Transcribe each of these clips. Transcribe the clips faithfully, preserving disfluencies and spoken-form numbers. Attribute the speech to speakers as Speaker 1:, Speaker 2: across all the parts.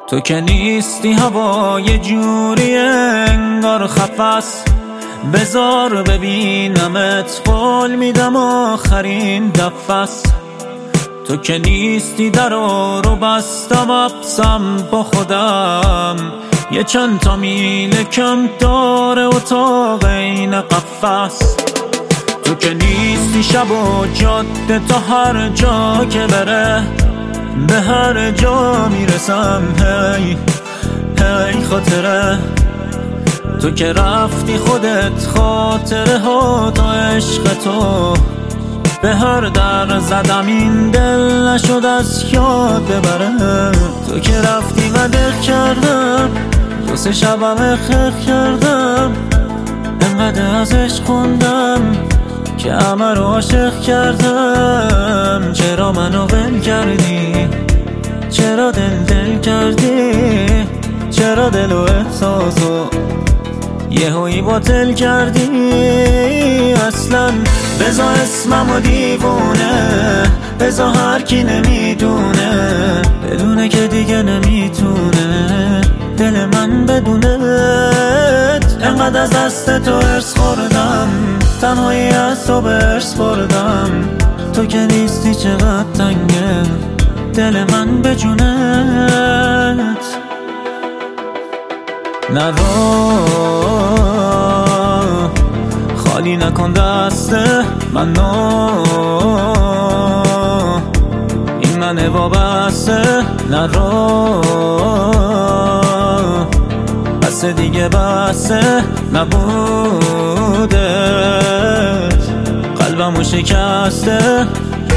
Speaker 1: تو که نیستی هوا یه جوری انگار خفس، بذار ببینمت قول میدم آخرین دفس. تو که نیستی درو رو بستم ابسم با خودم، یه چند تا میل کم داره اتاق این قفس. تو که نیستی شب و جاده تا هر جا که بره، به هر جا میرسم هی هی خاطره. تو که رفتی خودت خاطره ها تا عشق تو، به هر در زدم این دل نشد از یاد ببره. تو که رفتی و دق کردم، دو سه شبم خخ کردم، انقدر ازش خوندم که همه رو عاشق کردم. چرا منو ول کردی؟ چرا دل دل کردی؟ چرا دل و احساسو یهویی باطل کردی؟ اصلا بزا اسممو دیوونه، بزا هر کی نمیدونه، بدونه که دیگه نمیتونه دل من بدونت. انقدر از دست تو ارس خوردم، تنهایی از تو برس بردم. تو که نیستی چقدر تنگه دل من به جونت. نرو خالی نکن دست منو، این منه وابسته. نرو بس دیگه بسه نبودت، قلبمو شکسته.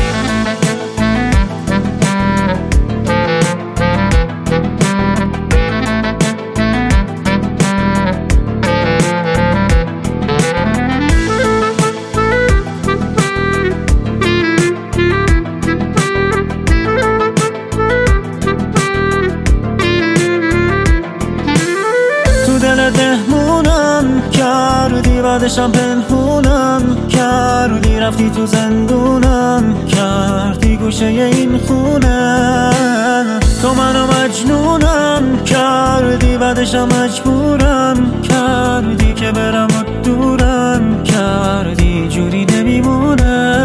Speaker 1: دهمونم کردی، بعدشم پنهونم کردی، رفتی تو زندونم کردی گوشه این خونه. تو منو مجنونم کردی، بعدشم مجبورم کردی که برم و دورم کردی، جوری نمیمونه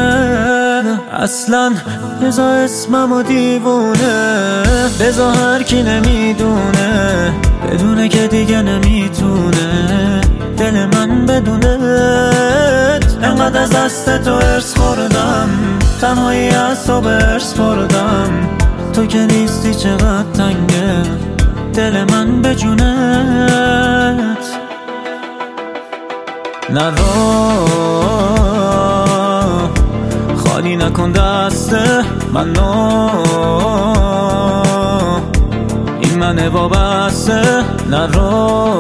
Speaker 1: اصلا. بزا اسممو دیوونه، بزا هر کی نمیدونه، بدونه که دیگه نمیتونه دل من بدونت. انقدر از دست تو ارس خوردم، تنهایی از تو برس بردم. تو که نیستی چقدر تنگه دل من به جونت. نرو خالی نکن دست منو، این منه وابسته. نرو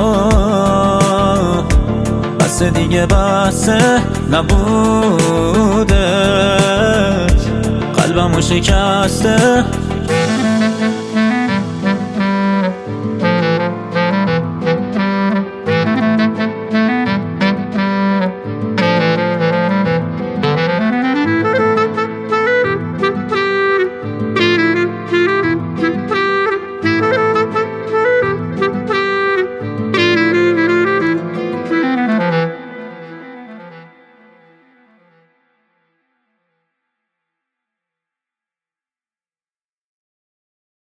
Speaker 1: بس دیگه بسه نبودت، قلبمو شکسته.